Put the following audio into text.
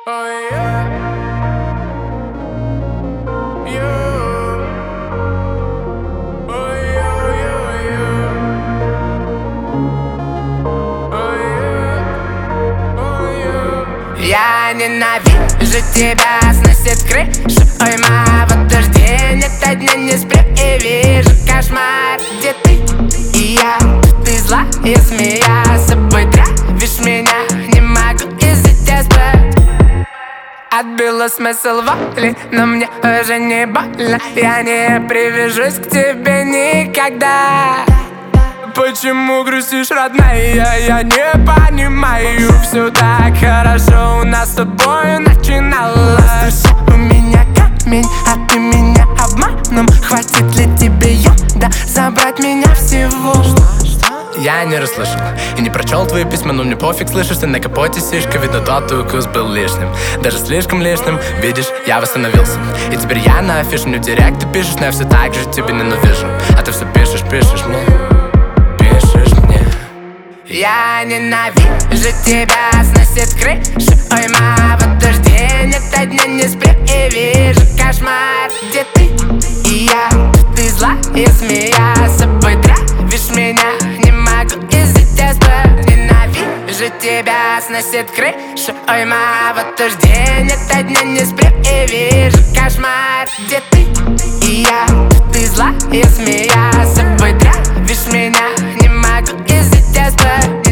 Oh yeah, yeah. Oh yeah, yeah, yeah. Oh yeah, oh yeah. Я ненавижу тебя, сносит крышу. Ой, ма, вот дождь день, это дня не сплю и вижу кошмар, где ты и я. Ты злая змея, с собой травишь меня. Не могу из-за тебя спать. Отбила смысл воли, но мне уже не больно. Я не привяжусь к тебе никогда. Почему грустишь, родная? Я не понимаю. Все так хорошо у нас с тобой начиналось. У меня камень, а ты меня обманом. Хватит ли тебе йода забрать меня всего? Я не расслышал и не прочел твои письма, но мне пофиг, слышишь, ты на капоте сишка. Видно, тот укус был лишним, даже слишком лишним. Видишь, я восстановился, и теперь я на афише. Мне в директ ты пишешь, но я все так же тебе ненавижу. А ты все пишешь мне, пишешь мне. Я ненавижу тебя, сносит крышу. Ой, ма, вот дождь день, это дня не сплю и вижу кошмар, где ты и я. Ты злая змея, с собой травишь меня. Не могу из-за тебя спать. Ненавижу тебя, сносит крышу. Ой, ма, вот дождь день, это дня не сплю и вижу кошмар, где ты и я. Ты злая змея, с собой травишь меня. Не могу из-за тебя спать.